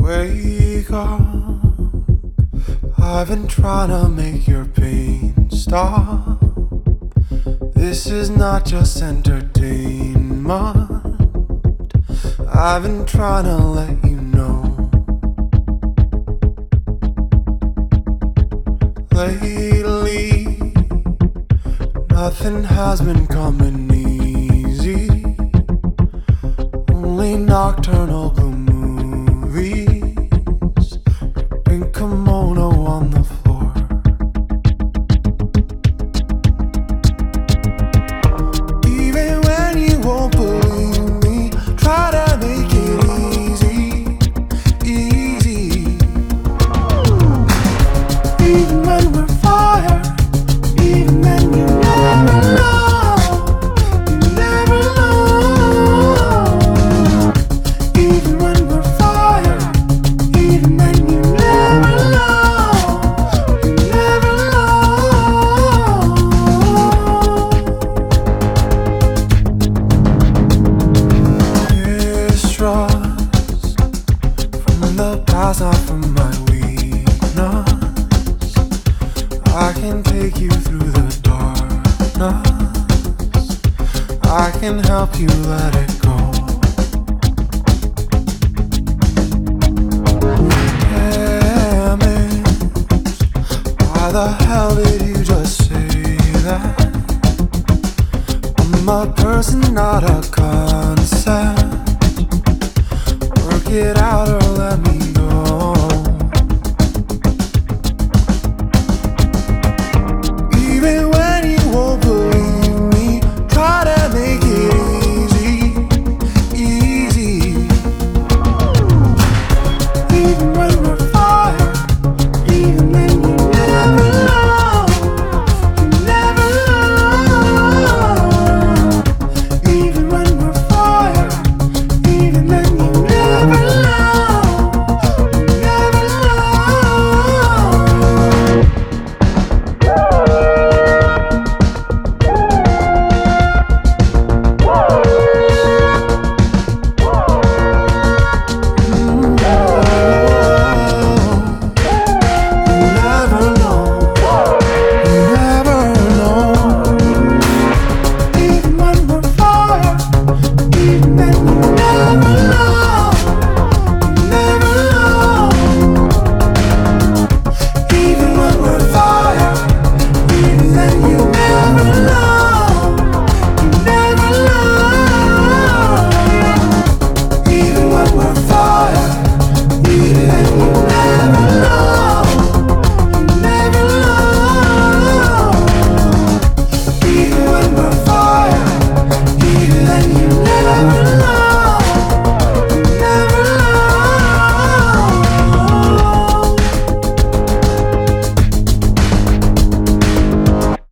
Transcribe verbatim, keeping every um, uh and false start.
Wake up, I've been trying to make your pain stop. This is not just entertainment. I've been trying to let you know. Lately, nothing has been coming easy. Only nocturnal blue movies, pink kimono on the floor. Even when you won't believe me, try to make it easy, easy. Even when we're fire, even when you never know, you never know. Even when we're fire, even when you never know, you never know. Distrust from the past, not from my weakness. I can take you through the darkness. I can help you let it go. Damn it, why the hell did you just say that? I'm a person, not a concept. Work it out or let me